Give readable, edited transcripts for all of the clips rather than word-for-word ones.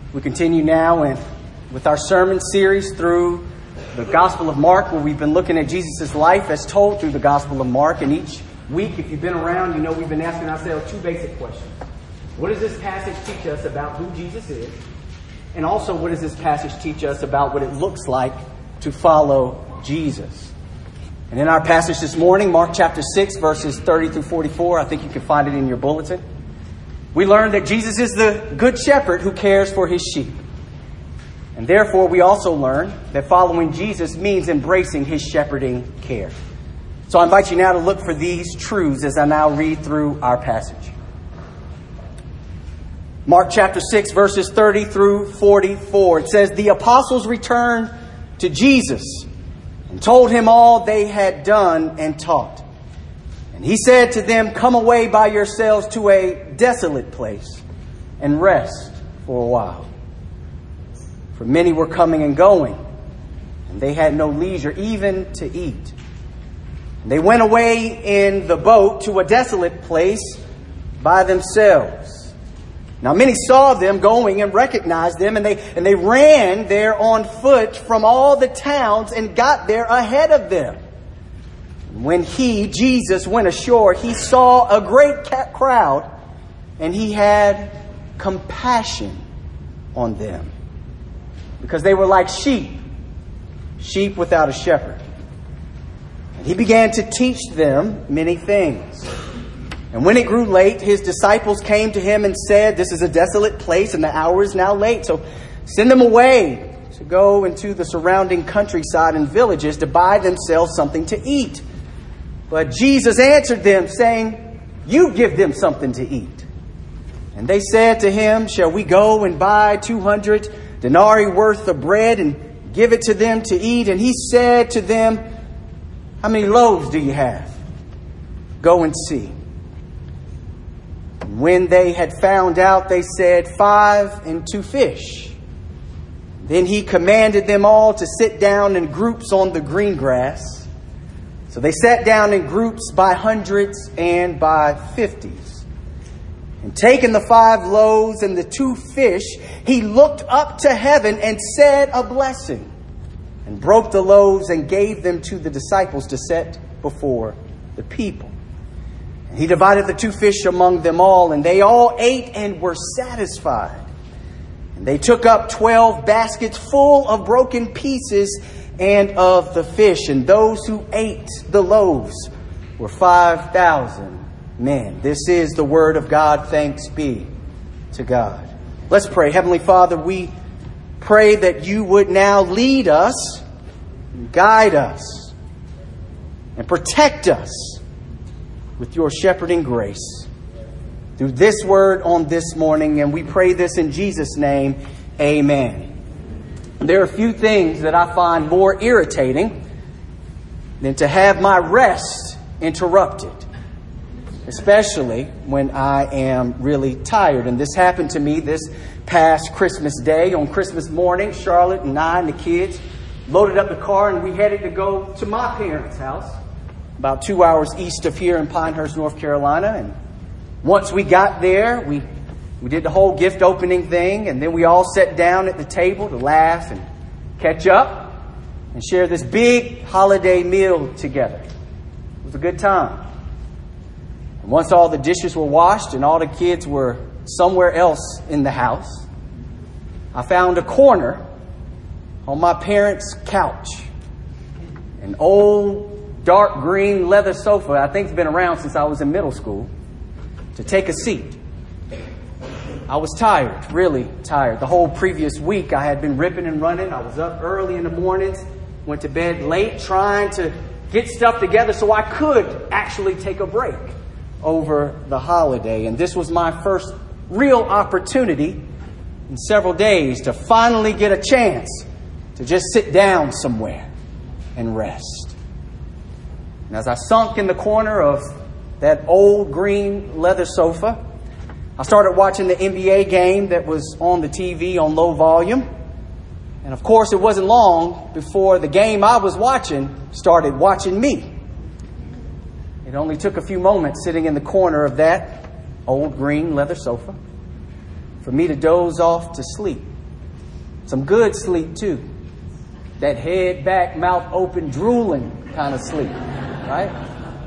We continue now with our sermon series through the Gospel of Mark, where we've been looking at Jesus' life as told through the Gospel of Mark. And each week, if you've been around, you know we've been asking ourselves two basic questions. What does this passage teach us about who Jesus is? And also, what does this passage teach us about what it looks like to follow Jesus? And in our passage this morning, Mark chapter 6, verses 30 through 44, I think you can find it in your bulletin. We learn that Jesus is the good shepherd who cares for his sheep. And therefore, we also learn that following Jesus means embracing his shepherding care. So I invite you now to look for these truths as I now read through our passage. Mark chapter 6, verses 30 through 44. It says, "The apostles returned to Jesus and told him all they had done and taught. And he said to them, 'Come away by yourselves to a desolate place and rest for a while.' For many were coming and going, and they had no leisure even to eat. And they went away in the boat to a desolate place by themselves. Now many saw them going and recognized them, and they ran there on foot from all the towns and got there ahead of them. When Jesus, went ashore, he saw a great crowd, and he had compassion on them, because they were like sheep without a shepherd. And he began to teach them many things. And when it grew late, his disciples came to him and said, 'This is a desolate place, and the hour is now late. So send them away to go into the surrounding countryside and villages to buy themselves something to eat.' But Jesus answered them, saying, 'You give them something to eat.' And they said to him, 'Shall we go and buy 200 denarii worth of bread and give it to them to eat?' And he said to them, 'How many loaves do you have? Go and see.' And when they had found out, they said, 5 and 2 fish. Then he commanded them all to sit down in groups on the green grass. So they sat down in groups by hundreds and by 50s. And taking the 5 loaves and the 2 fish, he looked up to heaven and said a blessing, and broke the loaves and gave them to the disciples to set before the people. And he divided the 2 fish among them all, and they all ate and were satisfied. And they took up 12 baskets full of broken pieces and of the fish. And those who ate the loaves were 5,000 men. This is the word of God. Thanks be to God. Let's pray. Heavenly Father, we pray that you would now lead us, guide us, and protect us with your shepherding grace through this word on this morning. And we pray this in Jesus' name. Amen. There are few things that I find more irritating than to have my rest interrupted, especially when I am really tired. And this happened to me this past Christmas Day. On Christmas morning, Charlotte and I and the kids loaded up the car, and we headed to go to my parents' house, about 2 hours east of here in Pinehurst, North Carolina. And once we got there, we did the whole gift opening thing, and then we all sat down at the table to laugh and catch up and share this big holiday meal together. It was a good time. And once all the dishes were washed and all the kids were somewhere else in the house, I found a corner on my parents' couch. An old dark green leather sofa, I think it's been around since I was in middle school, to take a seat. I was tired, really tired. The whole previous week I had been ripping and running. I was up early in the mornings, went to bed late, trying to get stuff together so I could actually take a break over the holiday. And this was my first real opportunity in several days to finally get a chance to just sit down somewhere and rest. And as I sunk in the corner of that old green leather sofa, I started watching the NBA game that was on the TV on low volume. And of course, it wasn't long before the game I was watching started watching me. It only took a few moments sitting in the corner of that old green leather sofa for me to doze off to sleep. Some good sleep too. That head back, mouth open, drooling kind of sleep, right?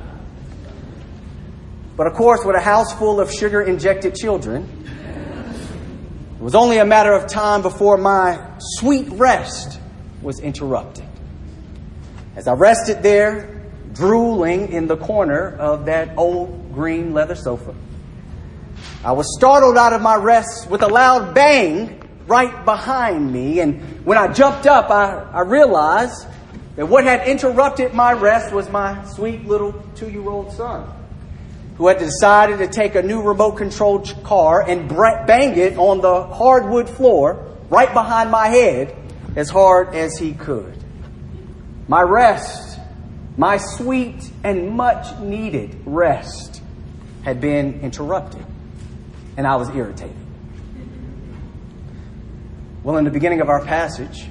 But of course, with a house full of sugar-injected children, it was only a matter of time before my sweet rest was interrupted. As I rested there, drooling in the corner of that old green leather sofa, I was startled out of my rest with a loud bang right behind me. And when I jumped up, I realized that what had interrupted my rest was my sweet little 2-year-old son, who had decided to take a new remote-controlled car and bang it on the hardwood floor right behind my head as hard as he could. My rest, my sweet and much-needed rest, had been interrupted, and I was irritated. Well, in the beginning of our passage,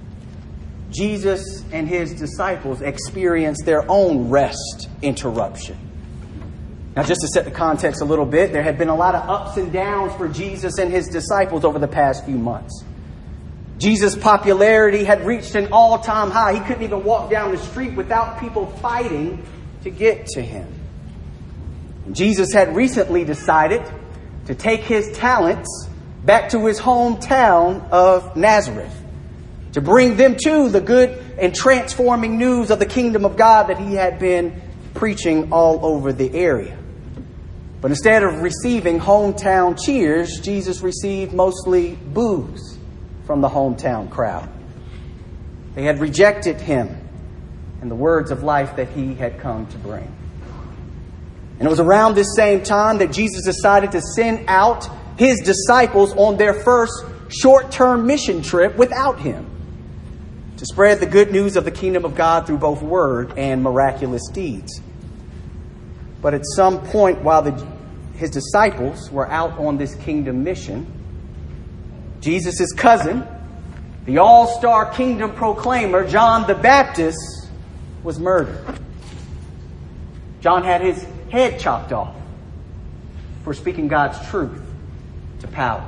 Jesus and his disciples experienced their own rest interruption. Now, just to set the context a little bit, there had been a lot of ups and downs for Jesus and his disciples over the past few months. Jesus' popularity had reached an all-time high. He couldn't even walk down the street without people fighting to get to him. Jesus had recently decided to take his talents back to his hometown of Nazareth, to bring them to the good and transforming news of the kingdom of God that he had been preaching all over the area. But instead of receiving hometown cheers, Jesus received mostly boos from the hometown crowd. They had rejected him and the words of life that he had come to bring. And it was around this same time that Jesus decided to send out his disciples on their first short-term mission trip without him, to spread the good news of the kingdom of God through both word and miraculous deeds. But at some point while his disciples were out on this kingdom mission, Jesus' cousin, the all-star kingdom proclaimer, John the Baptist, was murdered. John had his head chopped off for speaking God's truth to power.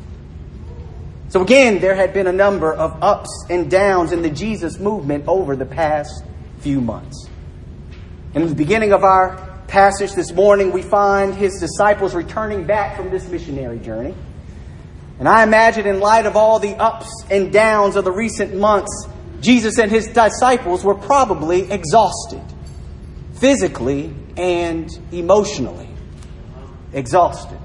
So again, there had been a number of ups and downs in the Jesus movement over the past few months. And in the beginning of our passage this morning, we find his disciples returning back from this missionary journey. And I imagine, in light of all the ups and downs of the recent months, Jesus and his disciples were probably exhausted, physically and emotionally exhausted.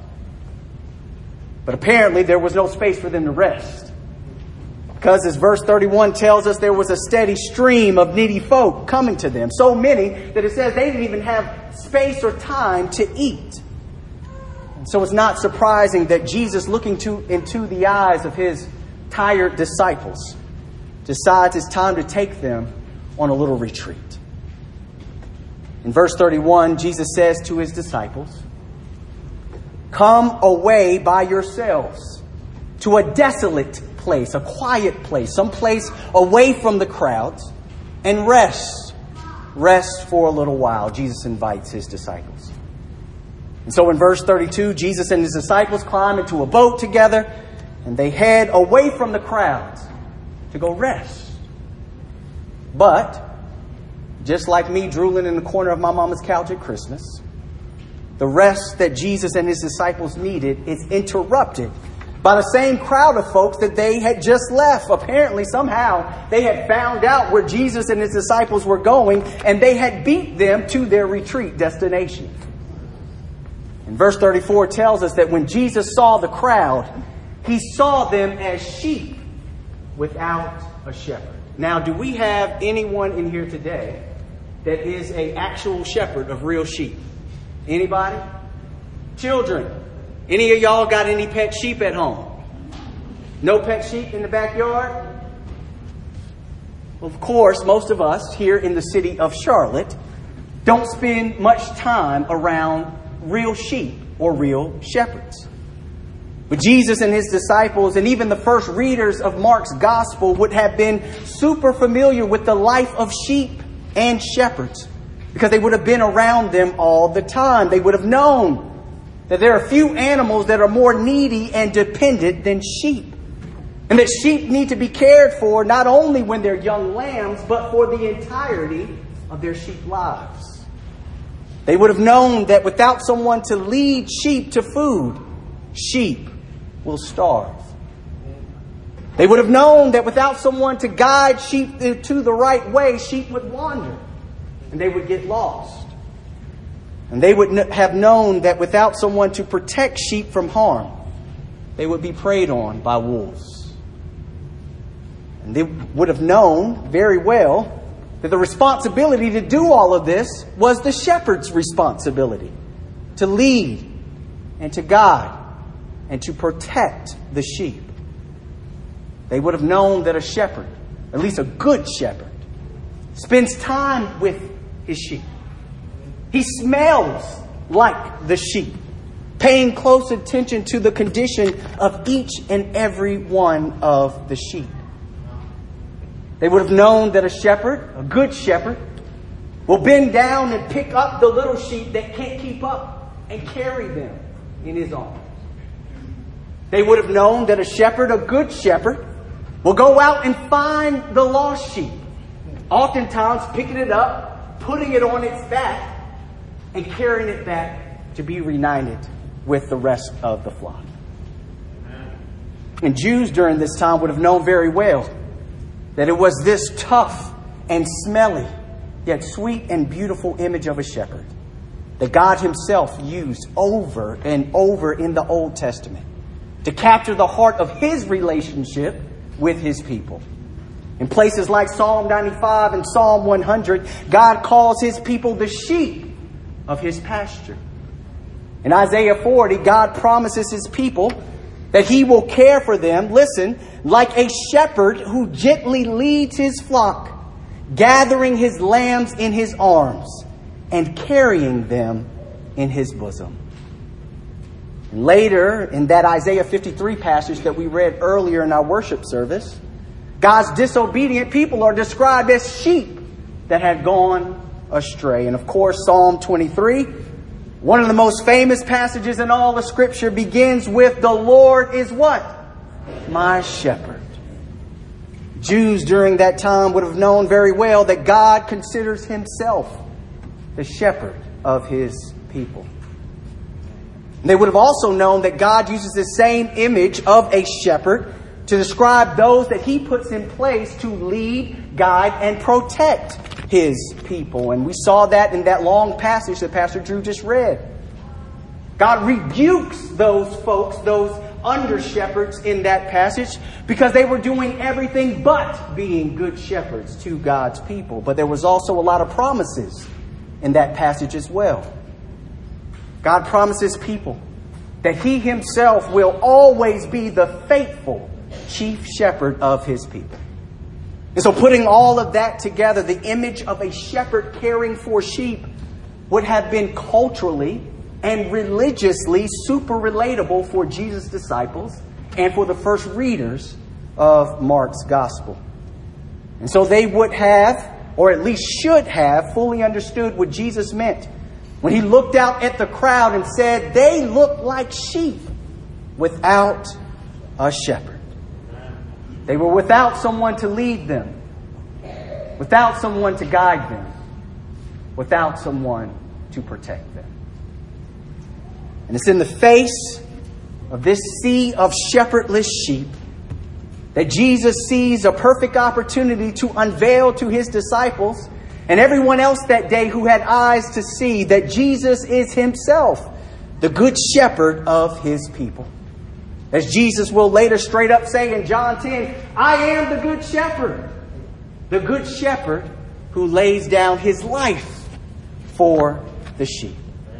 But apparently there was no space for them to rest, because as verse 31 tells us, there was a steady stream of needy folk coming to them. So many that it says they didn't even have space or time to eat. And so it's not surprising that Jesus, looking into the eyes of his tired disciples, decides it's time to take them on a little retreat. In verse 31, Jesus says to his disciples, "Come away by yourselves to a desolate place, a quiet place, some place away from the crowds, and rest. Rest for a little while." Jesus invites his disciples. And so in verse 32, Jesus and his disciples climb into a boat together, and they head away from the crowds to go rest. But just like me drooling in the corner of my mama's couch at Christmas, the rest that Jesus and his disciples needed is interrupted by the same crowd of folks that they had just left. Apparently, somehow, they had found out where Jesus and his disciples were going, and they had beat them to their retreat destination. And verse 34 tells us that when Jesus saw the crowd, he saw them as sheep without a shepherd. Now, do we have anyone in here today that is an actual shepherd of real sheep? Anybody? Children, any of y'all got any pet sheep at home? No pet sheep in the backyard? Well, of course, most of us here in the city of Charlotte don't spend much time around real sheep or real shepherds. But Jesus and his disciples, and even the first readers of Mark's gospel, would have been super familiar with the life of sheep and shepherds, because they would have been around them all the time. They would have known that there are few animals that are more needy and dependent than sheep. And that sheep need to be cared for not only when they're young lambs, but for the entirety of their sheep lives. They would have known that without someone to lead sheep to food, sheep will starve. They would have known that without someone to guide sheep to the right way, sheep would wander and they would get lost. And they would have known that without someone to protect sheep from harm, they would be preyed on by wolves. And they would have known very well that the responsibility to do all of this was the shepherd's responsibility, to lead and to guide and to protect the sheep. They would have known that a shepherd, at least a good shepherd, spends time with his sheep. He smells like the sheep, paying close attention to the condition of each and every one of the sheep. They would have known that a shepherd, a good shepherd, will bend down and pick up the little sheep that can't keep up and carry them in his arms. They would have known that a shepherd, a good shepherd, will go out and find the lost sheep, oftentimes picking it up, putting it on its back, and carrying it back to be reunited with the rest of the flock. And Jews during this time would have known very well that it was this tough and smelly, yet sweet and beautiful image of a shepherd that God himself used over and over in the Old Testament to capture the heart of his relationship with his people. In places like Psalm 95 and Psalm 100, God calls his people the sheep of his pasture. In Isaiah 40, God promises his people that he will care for them, listen, like a shepherd who gently leads his flock, gathering his lambs in his arms and carrying them in his bosom. And later, in that Isaiah 53 passage that we read earlier in our worship service, God's disobedient people are described as sheep that had gone astray. And of course, Psalm 23, one of the most famous passages in all of Scripture, begins with, "The Lord is what? My shepherd." Jews during that time would have known very well that God considers himself the shepherd of his people. And they would have also known that God uses the same image of a shepherd to describe those that he puts in place to lead, guide, and protect his people. And we saw that in that long passage that Pastor Drew just read. God rebukes those folks, those under-shepherds in that passage, because they were doing everything but being good shepherds to God's people. But there was also a lot of promises in that passage as well. God promises people that he himself will always be the faithful chief shepherd of his people. And so putting all of that together, the image of a shepherd caring for sheep would have been culturally and religiously super relatable for Jesus' disciples and for the first readers of Mark's gospel. And so they would have, or at least should have, fully understood what Jesus meant when he looked out at the crowd and said, "They look like sheep without a shepherd." They were without someone to lead them, without someone to guide them, without someone to protect them. And it's in the face of this sea of shepherdless sheep that Jesus sees a perfect opportunity to unveil to his disciples and everyone else that day who had eyes to see that Jesus is himself the good shepherd of his people. As Jesus will later straight up say in John 10, "I am the good shepherd who lays down his life for the sheep."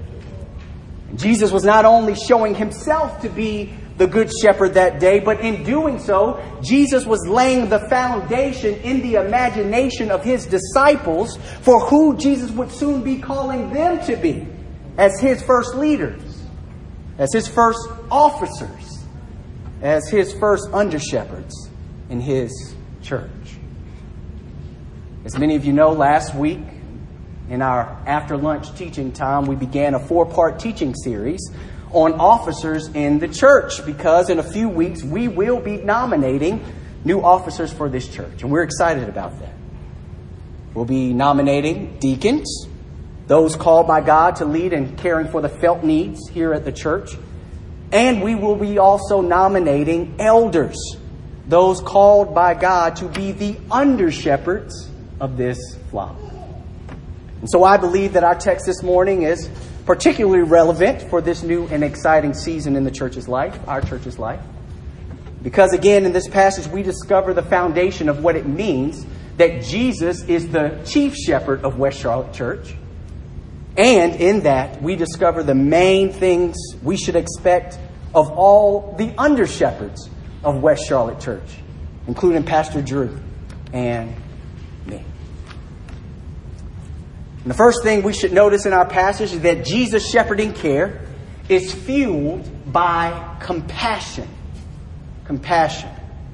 And Jesus was not only showing himself to be the good shepherd that day, but in doing so, Jesus was laying the foundation in the imagination of his disciples for who Jesus would soon be calling them to be as his first leaders, as his first officers, as his first under-shepherds in his church. As many of you know, last week in our after-lunch teaching time, we began a 4-part teaching series on officers in the church, because in a few weeks we will be nominating new officers for this church. And we're excited about that. We'll be nominating deacons, those called by God to lead in caring for the felt needs here at the church. And we will be also nominating elders, those called by God to be the under-shepherds of this flock. And so I believe that our text this morning is particularly relevant for this new and exciting season in the church's life, our church's life. Because again, in this passage, we discover the foundation of what it means that Jesus is the chief shepherd of West Charlotte Church. And in that, we discover the main things we should expect of all the under-shepherds of West Charlotte Church, including Pastor Drew and me. And the first thing we should notice in our passage is that Jesus' shepherding care is fueled by compassion. Compassion.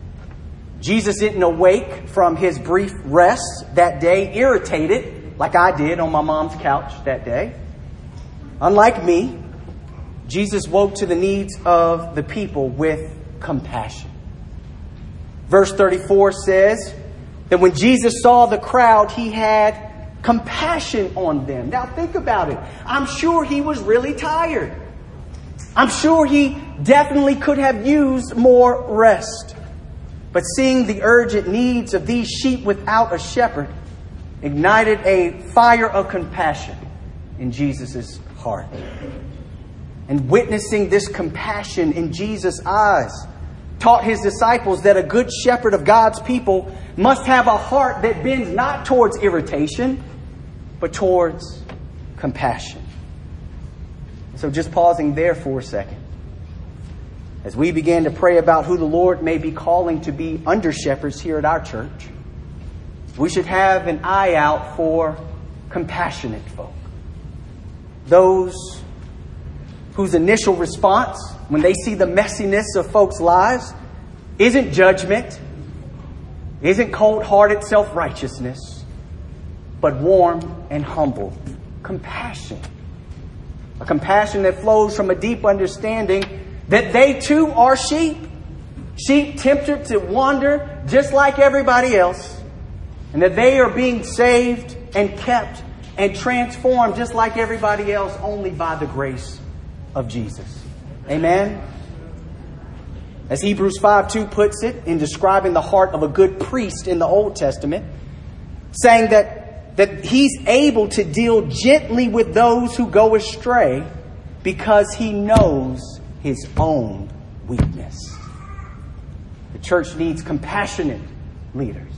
Jesus didn't awake from his brief rest that day irritated like I did on my mom's couch that day. Unlike me, Jesus woke to the needs of the people with compassion. Verse 34 says that when Jesus saw the crowd, he had compassion on them. Now think about it. I'm sure he was really tired. I'm sure he definitely could have used more rest. But seeing the urgent needs of these sheep without a shepherd ignited a fire of compassion in Jesus' heart. And witnessing this compassion in Jesus' eyes taught his disciples that a good shepherd of God's people must have a heart that bends not towards irritation, but towards compassion. So just pausing there for a second. As we begin to pray about who the Lord may be calling to be under shepherds here at our church, we should have an eye out for compassionate folk. Those whose initial response when they see the messiness of folks' lives isn't judgment, isn't cold-hearted self-righteousness, but warm and humble compassion. A compassion that flows from a deep understanding that they too are sheep. Sheep tempted to wander just like everybody else. And that they are being saved and kept and transformed just like everybody else only by the grace of Jesus. Amen? As Hebrews 5:2 puts it in describing the heart of a good priest in the Old Testament, saying that he's able to deal gently with those who go astray because he knows his own weakness. The church needs compassionate leaders.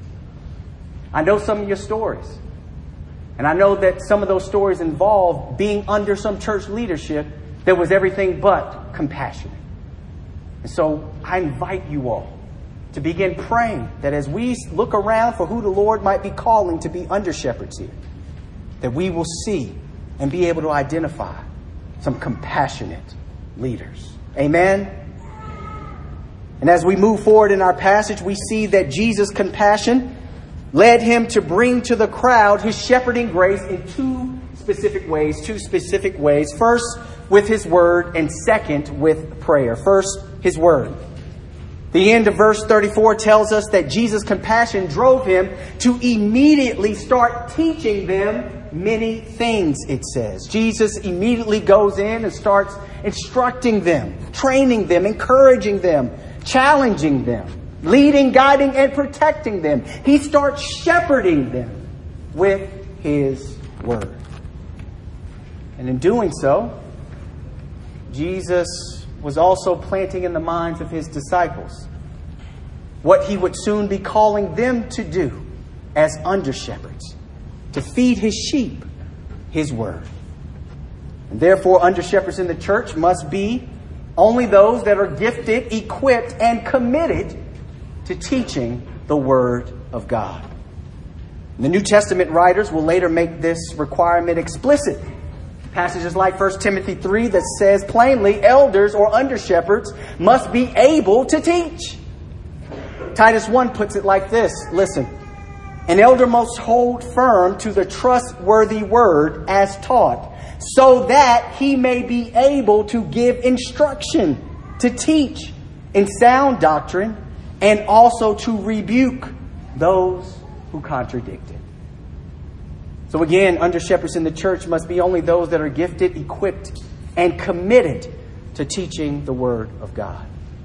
I know some of your stories. And I know that some of those stories involve being under some church leadership that was everything but compassionate. And so I invite you all to begin praying that as we look around for who the Lord might be calling to be under shepherds here, that we will see and be able to identify some compassionate leaders. Amen? And as we move forward in our passage, we see that Jesus' compassion led him to bring to the crowd his shepherding grace in two specific ways. First, with his word, and second, with prayer. First, his word. The end of verse 34 tells us that Jesus' compassion drove him to immediately start teaching them many things, it says. Jesus immediately goes in and starts instructing them, training them, encouraging them, challenging them, leading, guiding, and protecting them. He starts shepherding them with his word. And in doing so, Jesus was also planting in the minds of his disciples what he would soon be calling them to do as under shepherds, to feed his sheep his word. And therefore, under shepherds in the church must be only those that are gifted, equipped, and committed to teaching the word of God. And the New Testament writers will later make this requirement explicit. Passages like 1 Timothy 3 that says plainly, elders or under shepherds must be able to teach. Titus 1 puts it like this. Listen. An elder must hold firm to the trustworthy word as taught, so that he may be able to give instruction, to teach in sound doctrine, and also to rebuke those who contradict it. So again, under-shepherds in the church must be only those that are gifted, equipped, and committed to teaching the Word of God.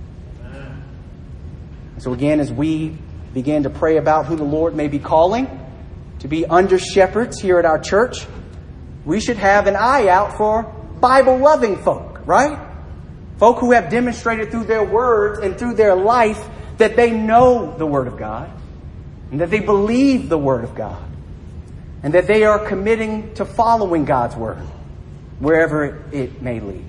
So again, as we begin to pray about who the Lord may be calling to be under-shepherds here at our church, we should have an eye out for Bible-loving folk, right? Folk who have demonstrated through their words and through their life that they know the Word of God and that they believe the Word of God and that they are committing to following God's Word wherever it may lead.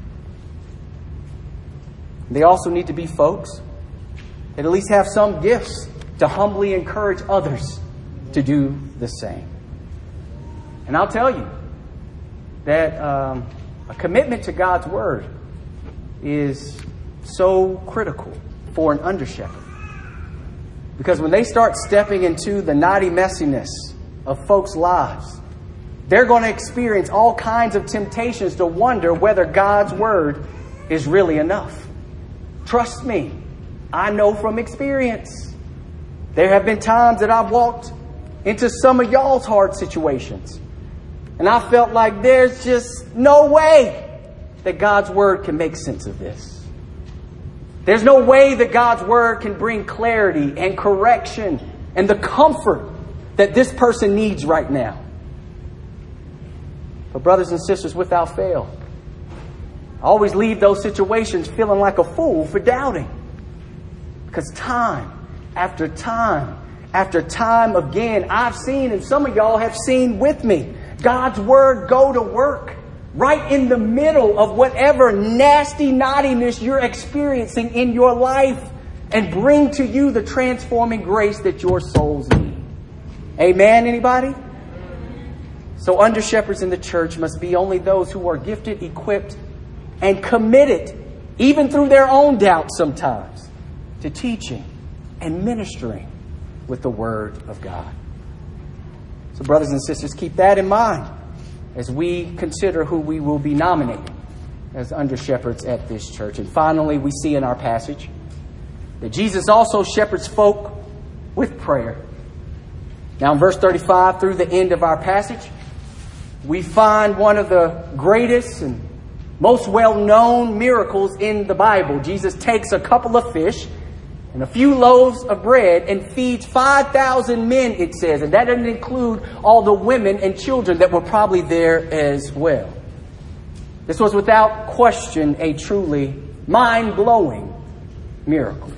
They also need to be folks that at least have some gifts to humbly encourage others to do the same. And I'll tell you that a commitment to God's Word is so critical for an under-shepherd. Because when they start stepping into the naughty messiness of folks' lives, they're going to experience all kinds of temptations to wonder whether God's Word is really enough. Trust me, I know from experience. There have been times that I've walked into some of y'all's hard situations, and I felt like there's just no way that God's Word can make sense of this. There's no way that God's Word can bring clarity and correction and the comfort that this person needs right now. But brothers and sisters, without fail, I always leave those situations feeling like a fool for doubting. Because time after time after time again, I've seen, and some of y'all have seen with me, God's Word go to work right in the middle of whatever nasty naughtiness you're experiencing in your life and bring to you the transforming grace that your souls need. Amen, anybody? So under-shepherds in the church must be only those who are gifted, equipped, and committed, even through their own doubts sometimes, to teaching and ministering with the Word of God. So brothers and sisters, keep that in mind as we consider who we will be nominating as under-shepherds at this church. And finally, we see in our passage that Jesus also shepherds folk with prayer. Now in verse 35 through the end of our passage, we find one of the greatest and most well-known miracles in the Bible. Jesus takes a couple of fish and a few loaves of bread and feeds 5,000 men, it says. And that doesn't include all the women and children that were probably there as well. This was without question a truly mind-blowing miracle.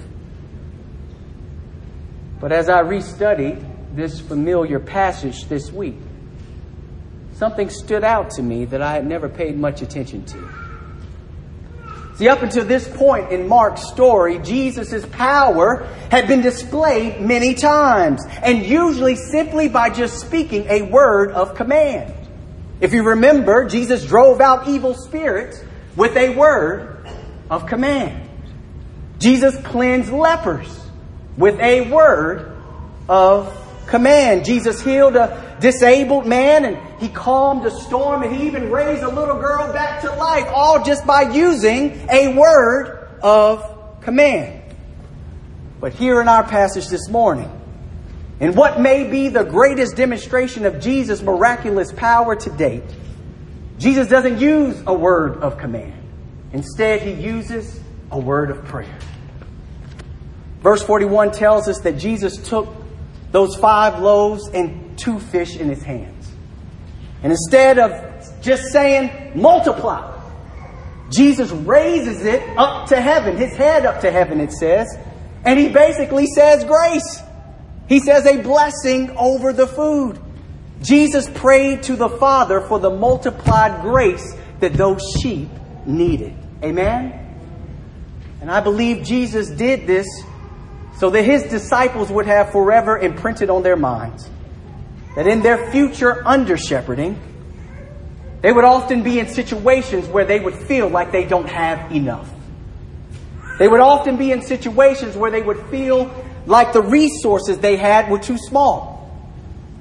But as I restudied this familiar passage this week, something stood out to me that I had never paid much attention to. See, up until this point in Mark's story, Jesus' power had been displayed many times, and usually simply by just speaking a word of command. If you remember, Jesus drove out evil spirits with a word of command. Jesus cleansed lepers with a word of command. Jesus healed a disabled man, and he calmed a storm, and he even raised a little girl back to life, all just by using a word of command. But here in our passage this morning, in what may be the greatest demonstration of Jesus' miraculous power to date, Jesus doesn't use a word of command. Instead, he uses a word of prayer. Verse 41 tells us that Jesus took those 5 loaves and 2 fish in his hands. And instead of just saying, multiply, Jesus raises it up to heaven, his head up to heaven, it says. And he basically says grace. He says a blessing over the food. Jesus prayed to the Father for the multiplied grace that those sheep needed. Amen? And I believe Jesus did this so that his disciples would have forever imprinted on their minds that in their future under-shepherding, they would often be in situations where they would feel like they don't have enough. They would often be in situations where they would feel like the resources they had were too small.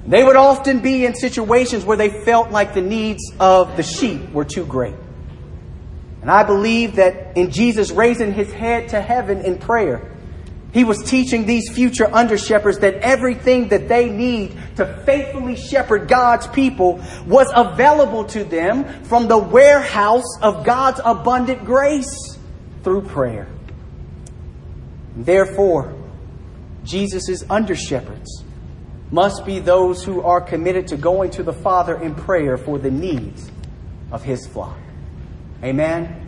They would often be in situations where they felt like the needs of the sheep were too great. And I believe that in Jesus raising his head to heaven in prayer, he was teaching these future under-shepherds that everything that they need to faithfully shepherd God's people was available to them from the warehouse of God's abundant grace through prayer. Therefore, Jesus' under-shepherds must be those who are committed to going to the Father in prayer for the needs of his flock. Amen.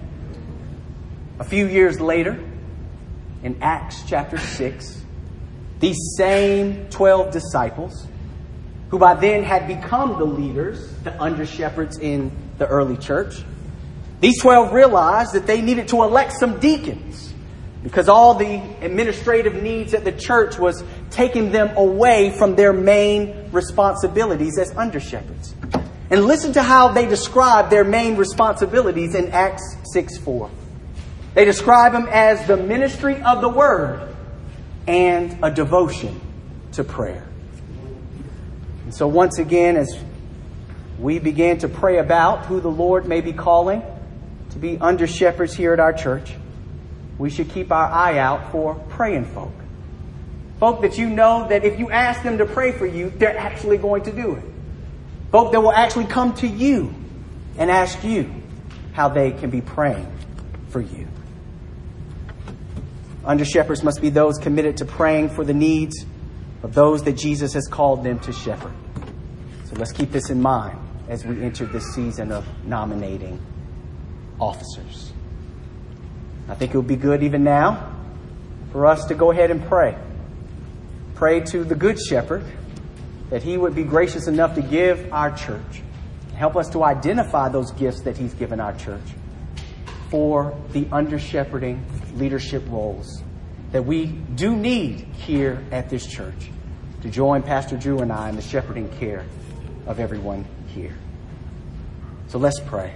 A few years later, in Acts chapter 6, these same 12 disciples, who by then had become the leaders, the under-shepherds in the early church, these 12 realized that they needed to elect some deacons, because all the administrative needs at the church was taking them away from their main responsibilities as under-shepherds. And listen to how they describe their main responsibilities in Acts 6:4. They describe them as the ministry of the word and a devotion to prayer. And so once again, as we begin to pray about who the Lord may be calling to be under-shepherds here at our church, we should keep our eye out for praying folk. Folk that you know that if you ask them to pray for you, they're actually going to do it. Folk that will actually come to you and ask you how they can be praying for you. Under-shepherds must be those committed to praying for the needs of those that Jesus has called them to shepherd. So let's keep this in mind as we enter this season of nominating officers. I think it would be good even now for us to go ahead and pray. Pray to the Good Shepherd that he would be gracious enough to give our church, help us to identify those gifts that he's given our church for the under-shepherding leadership roles that we do need here at this church to join Pastor Drew and I in the shepherding care of everyone here. So let's pray.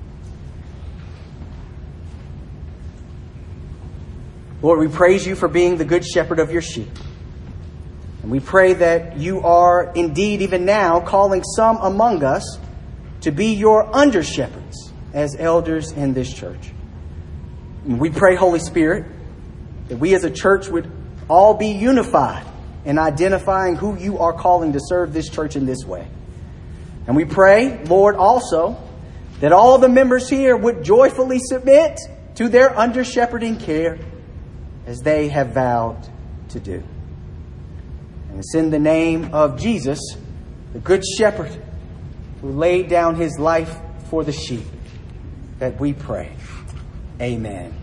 Lord, we praise you for being the good shepherd of your sheep. And we pray that you are indeed even now calling some among us to be your under-shepherds as elders in this church. And we pray, Holy Spirit, that we as a church would all be unified in identifying who you are calling to serve this church in this way. And we pray, Lord, also that all the members here would joyfully submit to their under-shepherding care as they have vowed to do. And it's in the name of Jesus, the Good Shepherd, who laid down his life for the sheep, that we pray. Amen.